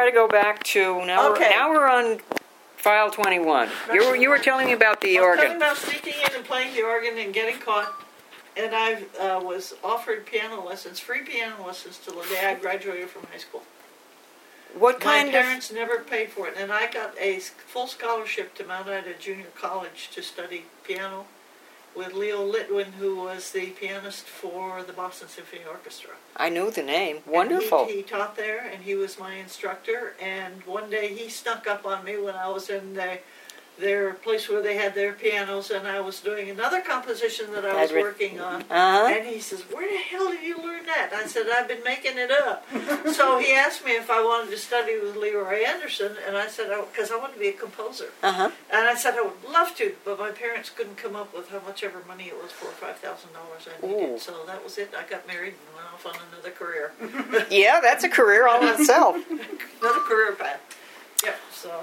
to go back to now. Okay. Now we're on file 21. You were telling me about the I was organ. talking about sneaking in and playing the organ and getting caught. And I was offered piano lessons, free piano lessons, till the day I graduated from high school. What My kind of? parents never paid for it, and I got a full scholarship to Mount Ida Junior College to study piano with Leo Litwin, who was the pianist for the Boston Symphony Orchestra. I know the name. And Wonderful. He taught there, and he was my instructor. And one day he snuck up on me when I was in their place where they had their pianos, and I was doing another composition that I was working on. And he says, "Where the hell did you learn that?" I said, "I've been making it up." So he asked me if I wanted to study with Leroy Anderson, and I said, because I wanted to be a composer. And I said I would love to, but my parents couldn't come up with how much ever money it was for $5,000 I needed. Ooh. So that was it. I got married and went off on another career. Yeah, that's a career all in itself. Another career path. Yep. So.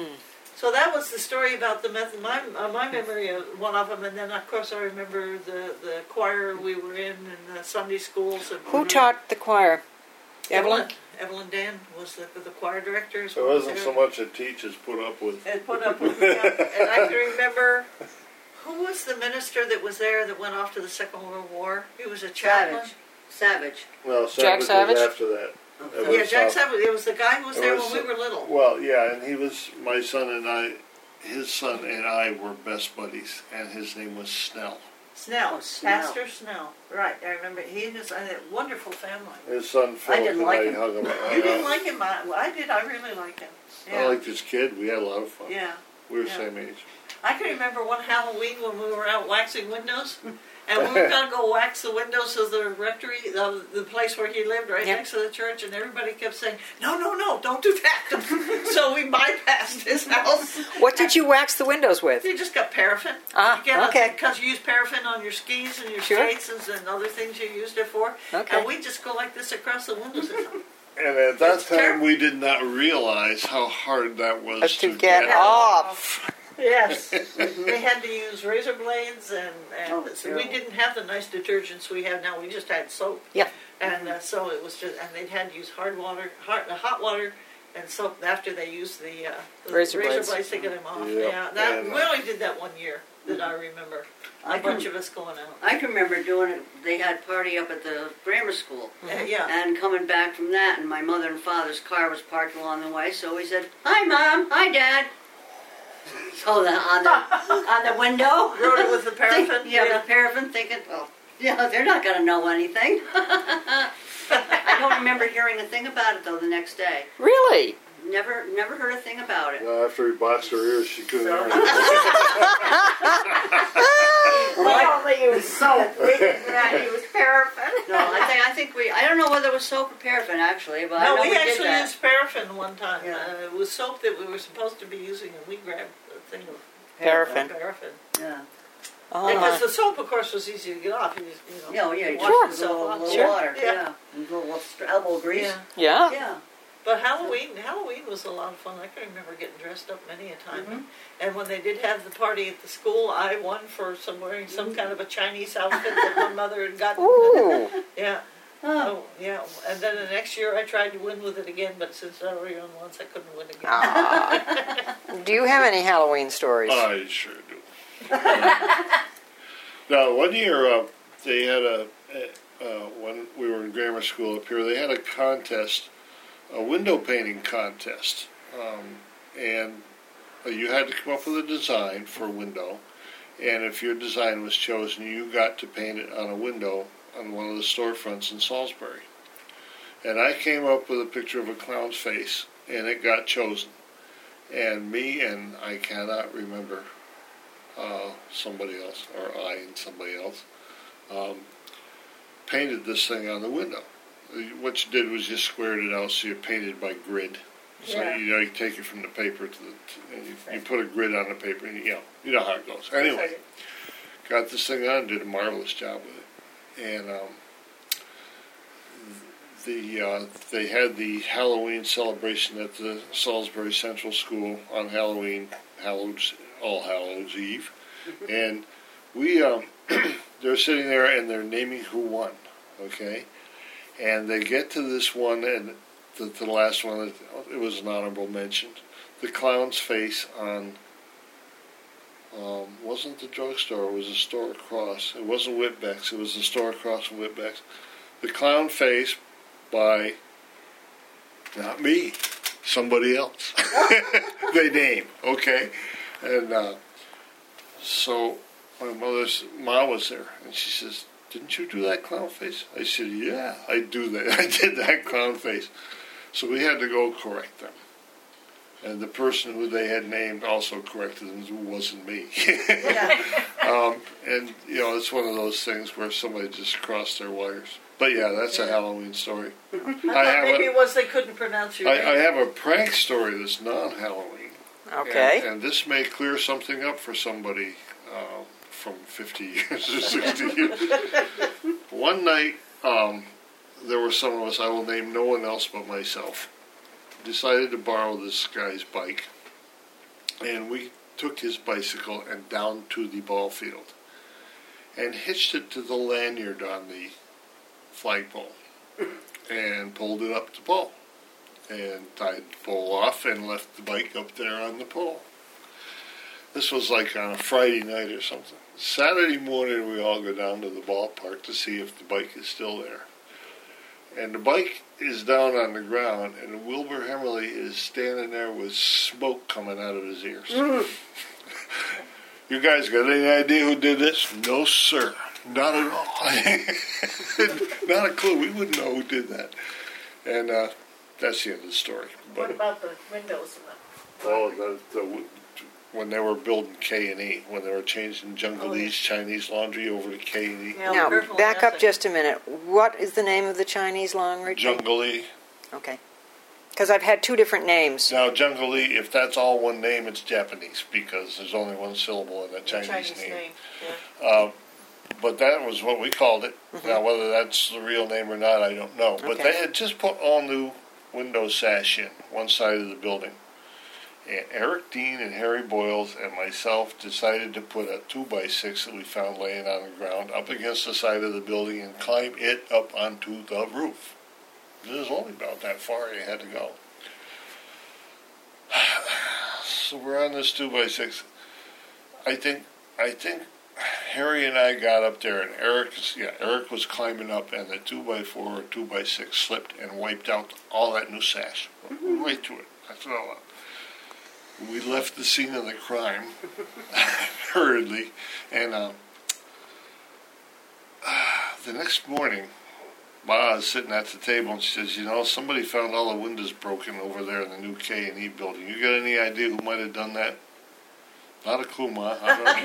So that was the story about the method. My memory of one of them, and then of course I remember the choir we were in and the Sunday schools. And Who taught the choir? Evelyn? Evelyn Dan was the choir director. So it wasn't so much that teachers put up with. And put up with and I can remember who was the minister that was there that went off to the Second World War. He was a chaplain. Savage. Well, Jack Savage Savage? was after that. Yeah, Jack Savage. It was the guy who was there when we were little. Well, yeah, and he was my son and I. His son and I were best buddies, and his name was Snell. Snell, Oh, Snell. Pastor Snell. Right, I remember. He and his wonderful family. His son Philip didn't and like I him. hung him. You didn't like him. I did. I really liked him. Yeah. I liked this kid. We had a lot of fun. Yeah. We were the Yeah. same age. I can remember one Halloween when we were out waxing windows, and we were going to go wax the windows of the rectory, the place where he lived, right next to the church, and everybody kept saying, "No, no, no, don't do that." So we bypassed his house. What did you wax the windows with? You just got paraffin. Okay. Because you use paraffin on your skis and your skates and other things you used it for. Okay. And we just go like this across the windows. And at that It's time, terrible. we did not realize how hard that was To get off. Yes, they had to use razor blades, and so we terrible. didn't have the nice detergents we have now. We just had soap. Yeah. And so it was just, and they had to use hot water, and soap after they used the Razor blades. to get them off. Yep. Yeah, And, we only did that one year that I remember. A bunch of us going out. I can remember doing it. They had a party up at the grammar school. Yeah. And coming back from that, and my mother and father's car was parked along the way, so we said, "Hi, Mom. Hi, Dad." So on the window. Wrote it with the paraffin. With the paraffin, thinking, well, they're not going to know anything. I don't remember hearing a thing about it, though, the next day. Really? Never heard a thing about it. After he boxed her ears, she couldn't hear anything. Well, they used soap. We didn't use paraffin. No, I think I don't know whether it was soap or paraffin, actually, but I know No, we did actually that. used paraffin one time. Yeah. It was soap that we were supposed to be using, and we grabbed a thing of Paraffin. Yeah. Because the soap, of course, was easy to get off. You just, You wash just yourself a off. little water. Yeah. Yeah. A little elbow grease. Yeah. Yeah. Yeah. But Halloween was a lot of fun. I can remember getting dressed up many a time. And when they did have the party at the school, I won for wearing some kind of a Chinese outfit that my mother had gotten. Ooh. Yeah. Oh, yeah. And then the next year I tried to win with it again, but since I already won once, I couldn't win again. Do you have any Halloween stories? I sure do. Now, one year they had when we were in grammar school up here, they had a contest, a window painting contest, and you had to come up with a design for a window, and if your design was chosen, you got to paint it on a window on one of the storefronts in Salisbury. And I came up with a picture of a clown's face, and it got chosen. And me and I cannot remember somebody else, or I and somebody else, painted this thing on the window. What you did was just squared it out, so you painted by grid. So you take it from the paper to and you put a grid on the paper, and you know how it goes. Anyway, got this thing on, did a marvelous job with it, and they had the Halloween celebration at the Salisbury Central School on Halloween, All Hallows Eve, and we they're sitting there and they're naming who won, okay, and they get to this one, and the last one, it was an honorable mention. The clown's face on, wasn't the drugstore, it was a store across. It wasn't Whitbeck's, it was the store across from Whitbeck's. The clown face by, not me, somebody else. They name, okay? And so my mother's mom was there, and she says, "Didn't you do that clown face?" I said, "Yeah, I do that. I did that clown face." So we had to go correct them. And the person who they had named also corrected them, who wasn't me. And, you know, it's one of those things where somebody just crossed their wires. But, yeah, that's a Halloween story. Maybe it was they couldn't pronounce your name. I have a prank story that's non-Halloween. Okay. And this may clear something up for somebody from 50 years or 60 years. One night, there were some of us, I will name no one else but myself, decided to borrow this guy's bike. And we took his bicycle and down to the ball field and hitched it to the lanyard on the flagpole and pulled it up the pole and tied the pole off and left the bike up there on the pole. This was like on a Friday night or something. Saturday morning we all go down to the ballpark to see if the bike is still there. And the bike is down on the ground, and Wilbur Hemmerly is standing there with smoke coming out of his ears. You guys got any idea who did this? No, sir. Not at all. Not a clue. We wouldn't know who did that. And that's the end of the story. What about the windows and the when they were building K&E, when they were changing Jungle-E's Chinese Laundry over to K&E. Now, back up just a minute. What is the name of the Chinese laundry? Jungle-E. Okay. Because I've had two different names. Now, Jungle-E, if that's all one name, it's Japanese, because there's only one syllable in the Chinese name. Yeah. But that was what we called it. Mm-hmm. Now, whether that's the real name or not, I don't know. But they had just put all new window sash in one side of the building. And Eric Dean and Harry Boyles and myself decided to put a 2x6 that we found laying on the ground up against the side of the building and climb it up onto the roof. It was only about that far you had to go. So we're on this 2x6. I think Harry and I got up there, and Eric was climbing up, and the 2x4 or 2x6 slipped and wiped out all that new sash. Right to it. That's all up. We left the scene of the crime hurriedly, and the next morning, Ma is sitting at the table, and she says, "You know, somebody found all the windows broken over there in the new K&E building. You got any idea who might have done that?" "Not a clue, Ma.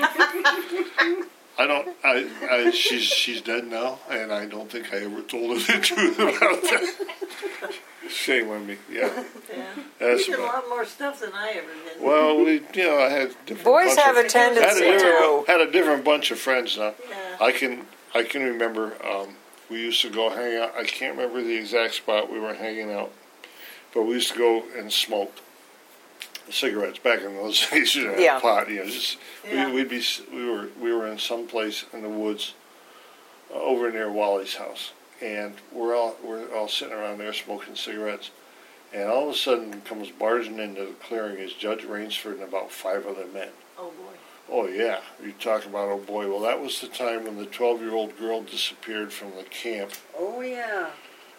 She's dead now, and I don't think I ever told her the truth about that." Shame on me. Yeah. You did a lot more stuff than I ever did. Well, I had different. Boys have a tendency to. Had a different bunch of friends now. Yeah. I can remember. We used to go hang out. I can't remember the exact spot we were hanging out, but we used to go and smoke cigarettes back in those days. Pot. We were in some place in the woods over near Wally's house. And we're all sitting around there smoking cigarettes, and all of a sudden comes barging into the clearing is Judge Rainsford and about 5 other men. Oh boy. Oh yeah, you talk about oh boy. Well, that was the time when the 12-year-old girl disappeared from the camp. Oh yeah.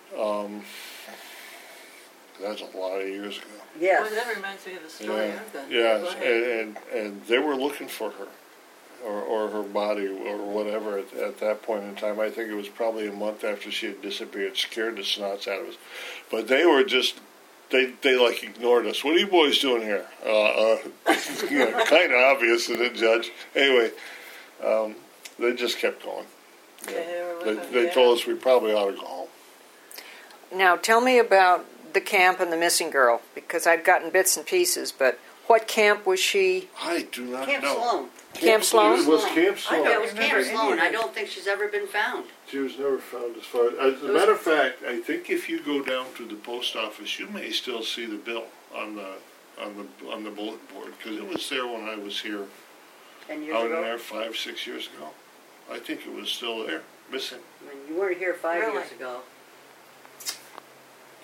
That's a lot of years ago. Yes. Boy, that reminds me of the story. And they were looking for her. Or her body, or whatever at that point in time. I think it was probably a month after she had disappeared, scared the snots out of us. But they were just, they like ignored us. "What are you boys doing here?" Kind of obvious, isn't it, Judge? Anyway, they just kept going. They told us we probably ought to go home. Now, tell me about the camp and the missing girl, because I've gotten bits and pieces, but what camp was she? I do not Camp know. Sloan. Camp Sloan? It was Camp Sloan. Yeah, it was Camp Sloan. I don't think she's ever been found. She was never found as far as a matter of fact, I think if you go down to the post office, you may still see the bill on the bulletin board, because it was there when I was here 10 years out ago? in there 5-6 years ago. I think it was still there, missing. I mean, you weren't here 5 Really? years ago.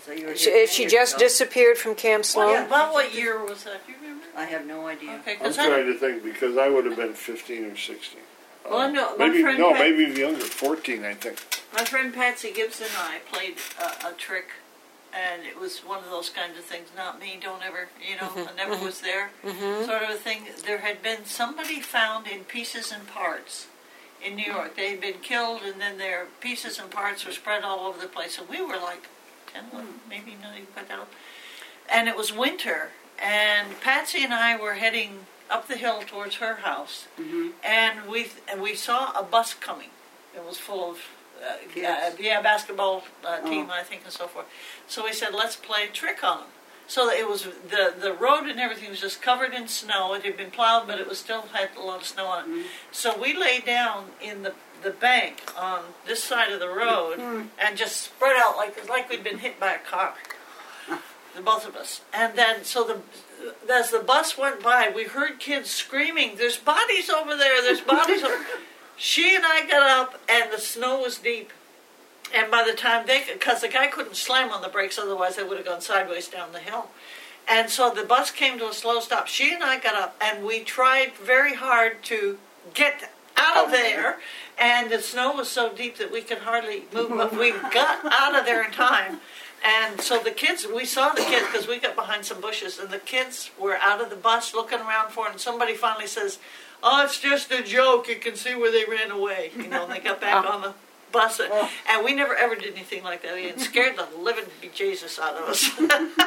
So you were She here 10 just years ago. disappeared from Camp Sloan? About what year was that? Do you remember? I have no idea. Okay, I'm because trying to think because I would have been 15 or 16. Well, I know my maybe friend no, Pat- maybe even younger. 14, I think. my friend Patsy Gibson and I played a trick, and it was one of those kinds of things. Not me, don't ever, I never was there, sort of a thing. There had been somebody found in pieces and parts in New York. They had been killed, and then their pieces and parts were spread all over the place. And we were like 10, 11, maybe not even quite that old. And it was winter, and Patsy and I were heading up the hill towards her house, and we saw a bus coming. It was full of basketball team, I think, and so forth. So we said, let's play a trick on them. So it was the road and everything was just covered in snow. It had been plowed, but it was still had a lot of snow on it. So we lay down in the bank on this side of the road and just spread out like we'd been hit by a car. The both of us. And then, as the bus went by, we heard kids screaming, "There's bodies over there, there's bodies over there." She and I got up, and the snow was deep. And by the time because the guy couldn't slam on the brakes, otherwise they would have gone sideways down the hill. And so the bus came to a slow stop. She and I got up, and we tried very hard to get out of there. And the snow was so deep that we could hardly move, but we got out of there in time. And so we saw the kids because we got behind some bushes, and the kids were out of the bus looking around for it, and somebody finally says, "Oh, it's just a joke. You can see where they ran away." And they got back on the bus. And we never ever did anything like that. It scared the living bejesus out of us.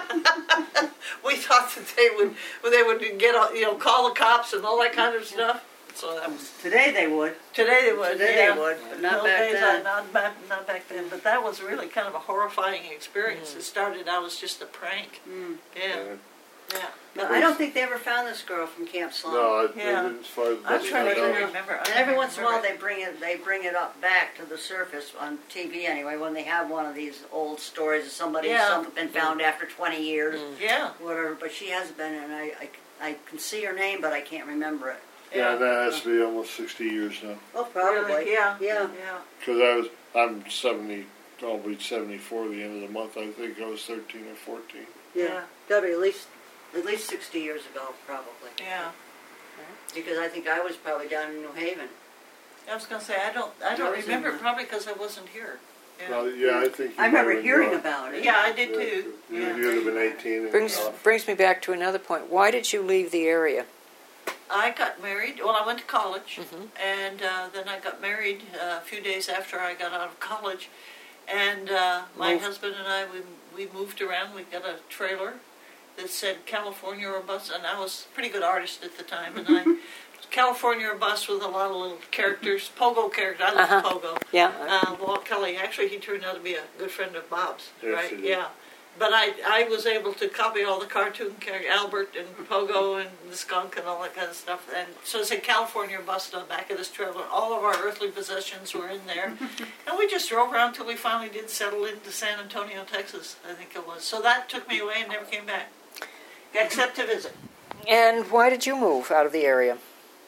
We thought that they would get, call the cops and all that kind of stuff. So that was Today they would. Today they would, but not back then. Not back then. But that was really kind of a horrifying experience. It started out as just a prank. Yeah. But I don't think they ever found this girl from Camp Sloan. No, they didn't, as far as I'm trying to knows. remember. And every once in a while they bring it up back to the surface on TV anyway when they have one of these old stories of somebody been found after 20 years. Yeah. Whatever. But she hasn't been, and I can see her name, but I can't remember it. Yeah, that has to be almost 60 years now. Oh, probably. Really? Yeah. Because I'm 70, I'll be 74 the end of the month. I think I was 13 or 14. Yeah. Gotta be at least 60 years ago, probably. Yeah. Because I think I was probably down in New Haven. I was going to say, I don't remember, probably because I wasn't here. Yeah. Well, I think I remember hearing about it. Yeah, I did too. You would have been 18. Brings me back to another point. Why did you leave the area? I got married. Well, I went to college, and then I got married a few days after I got out of college. And my husband and I, we moved around. We got a trailer that said California or Bus, and I was a pretty good artist at the time. And California or Bus with a lot of little characters, Pogo characters. I love Pogo. Yeah. Walt Kelly. Actually, he turned out to be a good friend of Bob's. Yes, right? he did. Yeah. But I was able to copy all the cartoon characters, Albert and Pogo and the skunk and all that kind of stuff. And so it said California Bus on the back of this trailer. All of our earthly possessions were in there. And we just drove around until we finally did settle into San Antonio, Texas, I think it was. So that took me away and never came back, except to visit. And why did you move out of the area?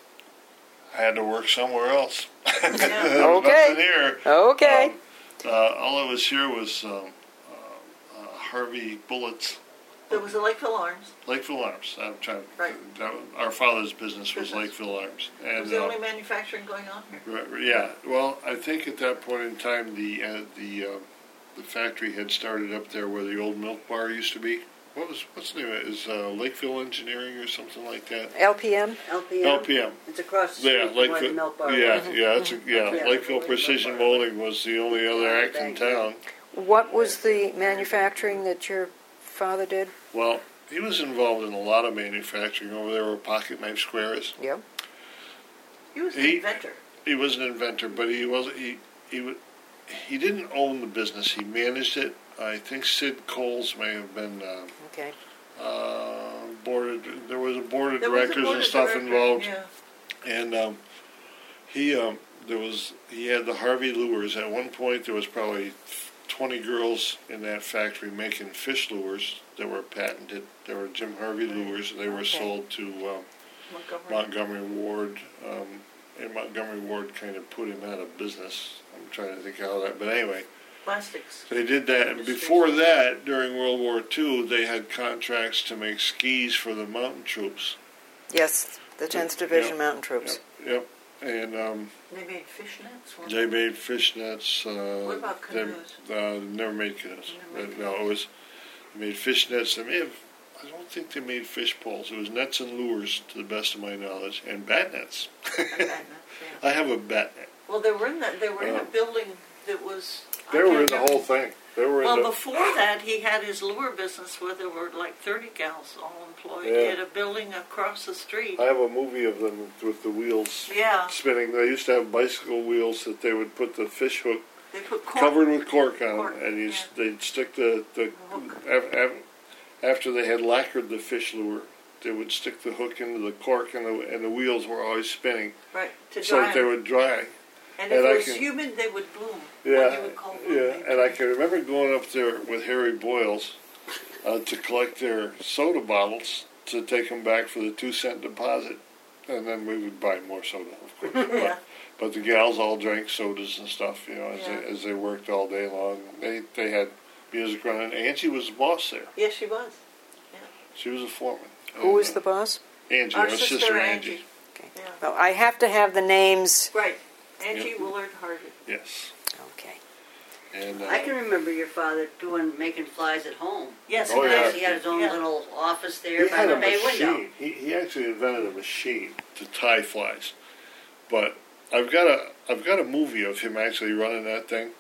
I had to work somewhere else. Yeah. There was Okay. nothing here. Okay. All that was here was Harvey Bullets. There was the Lakeville Arms. Lakeville Arms. I'm trying. Right. Our father's business was Lakeville Arms, It and was the only manufacturing going on here. yeah. Well, I think at that point in time, the factory had started up there where the old milk bar used to be. What's the name of it? Is Lakeville Engineering or something like that? LPM? LPM. It's across the street Yeah, from where the Lakeville. milk bar Yeah, was. yeah. Lakeville Precision Molding was the only other act in town. What was the manufacturing that your father did? Well, he was involved in a lot of manufacturing. Over there were pocket knife squares. Yep. He was an inventor. He was an inventor, but he wasn't. He didn't own the business. He managed it. I think Sid Coles may have been Okay. boarded. There was a board of There was a directors board and of stuff directors, involved, yeah. and he had the Harvey Lures. At one point, there was probably 20 girls in that factory making fish lures that were patented. They were Jim Harvey lures. They were sold to Montgomery Ward, and Montgomery Ward kind of put him out of business. I'm trying to think how that, but anyway, Plastics. They did that, and before that, during World War II, they had contracts to make skis for the mountain troops. Yes, the 10th Division Mountain Troops. Yep. And they made fishnets. they made fishnets. What about canoes? Never made canoes. No, it was they made fishnets. I don't think they made fish poles. It was nets and lures, to the best of my knowledge, and bat nets. I have a bat net. Well, they were in a building that was. They were in the whole thing. Before that, he had his lure business where there were like 30 gals all employed. He had a building across the street. I have a movie of them with the wheels spinning. They used to have bicycle wheels that they would put the fish hook covered with cork on them, and they'd stick the after they had lacquered the fish lure, they would stick the hook into the cork, and the wheels were always spinning. Right, to dry so that they would dry. And if it was humid, they would bloom. And I can remember going up there with Harry Boyles to collect their soda bottles to take them back for the 2-cent deposit, and then we would buy more soda, of course. But the gals all drank sodas and stuff, as they worked all day long. They had music running. Angie was the boss there. Yes, she was. Yeah. She was a foreman. Who was the boss? Angie, our sister Angie. Okay. Yeah. Well, I have to have the names. Right. Angie Willard Hardy. Yes. Okay. And I can remember your father making flies at home. Yes, he had his own little office there by the bay window. He actually invented a machine to tie flies. But I've got a movie of him actually running that thing.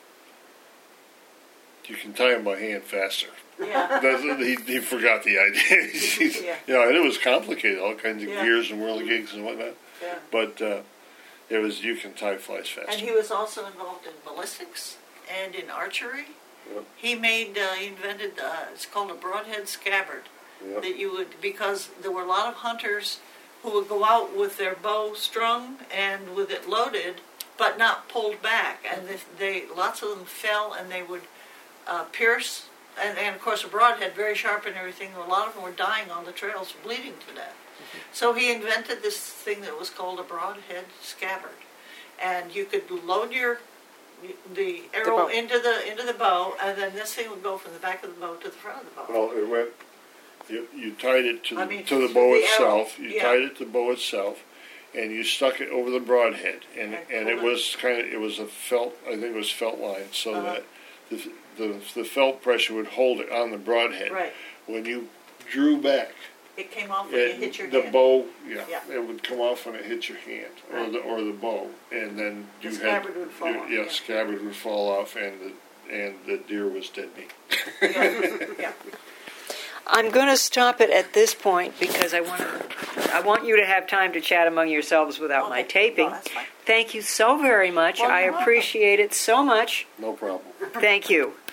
You can tie him by hand faster. Yeah. He forgot the idea. And it was complicated, all kinds of gears and whirligigs and whatnot. Yeah. But you can tie flies faster. And he was also involved in ballistics and in archery. Yep. He invented, it's called a broadhead scabbard. Yep. That because there were a lot of hunters who would go out with their bow strung and with it loaded, but not pulled back. And lots of them fell, and they would pierce. And of course, a broadhead, very sharp and everything. A lot of them were dying on the trails, bleeding to death. So he invented this thing that was called a broadhead scabbard, and you could load the arrow into the bow, and then this thing would go from the back of the bow to the front of the bow. Well, it went. You tied it to the bow itself. You tied it to the bow itself, and you stuck it over the broadhead, and it was it was a felt. I think it was felt line, so that the felt pressure would hold it on the broadhead. Right. When you drew back, it came off when you hit your hand. The bow, it would come off when it hit your hand or the bow, and then the scabbard would fall off. Scabbard would fall off, and the deer was dead meat. Yeah. I'm going to stop it at this point because I want you to have time to chat among yourselves without my taping. No, that's fine. Thank you so very much. Well, I appreciate it so much. No problem. Thank you.